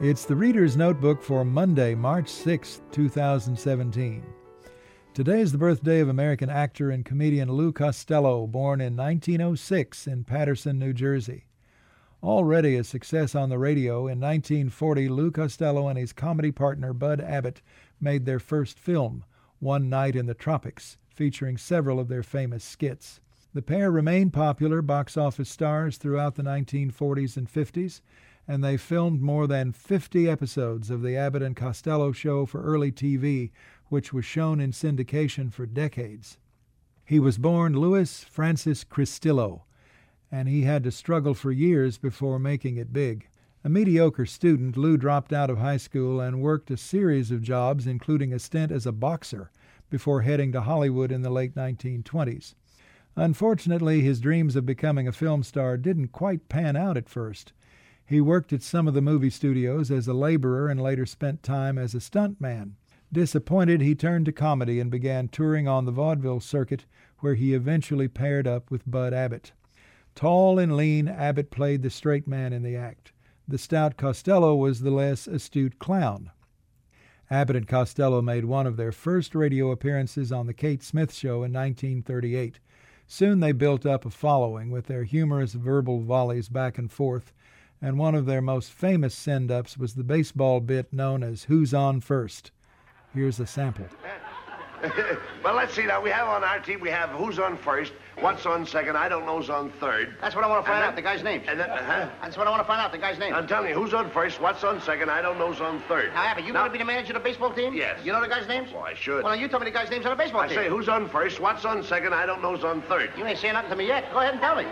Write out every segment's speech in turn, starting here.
It's the Reader's Notebook for Monday, March 6, 2017. Today is the birthday of American actor and comedian Lou Costello, born in 1906 in Paterson, New Jersey. Already a success on the radio, in 1940 Lou Costello and his comedy partner Bud Abbott made their first film, One Night in the Tropics, featuring several of their famous skits. The pair remained popular box office stars throughout the 1940s and 50s, and they filmed more than 50 episodes of the Abbott and Costello Show for early TV, which was shown in syndication for decades. He was born Louis Francis Cristillo, and he had to struggle for years before making it big. A mediocre student, Lou dropped out of high school and worked a series of jobs, including a stint as a boxer, before heading to Hollywood in the late 1920s. Unfortunately, his dreams of becoming a film star didn't quite pan out at first. He worked at some of the movie studios as a laborer and later spent time as a stuntman. Disappointed, he turned to comedy and began touring on the vaudeville circuit, where he eventually paired up with Bud Abbott. Tall and lean, Abbott played the straight man in the act. The stout Costello was the less astute clown. Abbott and Costello made one of their first radio appearances on The Kate Smith Show in 1938. Soon they built up a following with their humorous verbal volleys back and forth, and one of their most famous send-ups was the baseball bit known as Who's On First. Here's a sample. Well, let's see now. We have on our team, we have who's on first, what's on second, I don't know's on third. That's what I want to find out, the guy's name. And then, That's what I want to find out, the guy's name. I'm telling you, who's on first, what's on second, I don't know's on third. Now, Abbott, you want to be the manager of the baseball team? Yes. You know the guy's names? Well, I should. Well, now you tell me the guy's names on the baseball I team. say, who's on first, what's on second, I don't know's on third. You ain't saying nothing to me yet. Go ahead and tell me.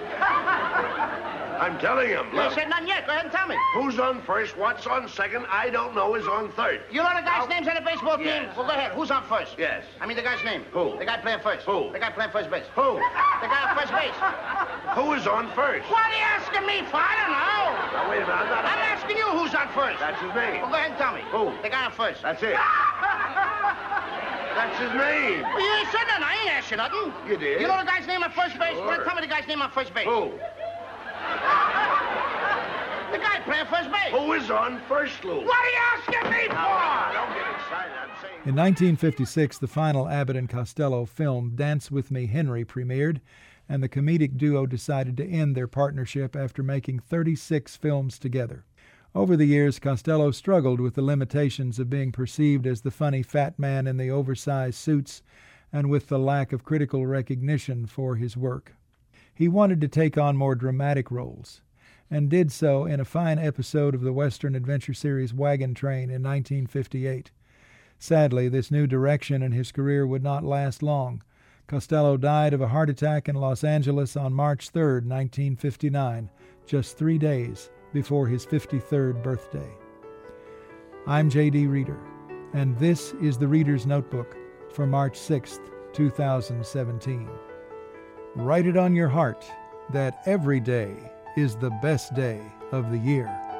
I'm telling him. You ain't said nothing yet. Go ahead and tell me. Who's on first, what's on second, I don't know is on third. You know the guy's names on the baseball team? Yes. Well, go ahead. Who's on first? Yes. I mean the guy's name. Who? The guy playing first. Who? The guy playing first base. Who? The guy on first base. Who is on first? What are you asking me for? I don't know. Now, wait a minute, I'm asking you who's on first. That's his name. Well, go ahead and tell me. Who? The guy on first. That's it. That's his name. Well, you ain't said nothing. I ain't asked you nothing. You did. You know the guy's name on first base? Sure. Well, tell me the guy's name on first base. Who? The guy playing first base. Who is on first, Lou? What are you asking me for? Don't get excited. I'm saying... In 1956, the final Abbott and Costello film, Dance With Me, Henry, premiered, and the comedic duo decided to end their partnership after making 36 films together. Over the years, Costello struggled with the limitations of being perceived as the funny fat man in the oversized suits and with the lack of critical recognition for his work. He wanted to take on more dramatic roles, and did so in a fine episode of the Western adventure series Wagon Train in 1958. Sadly, this new direction in his career would not last long. Costello died of a heart attack in Los Angeles on March 3, 1959, just 3 days before his 53rd birthday. I'm J.D. Reader, and this is the Reader's Notebook for March 6, 2017. Write it on your heart that every day is the best day of the year.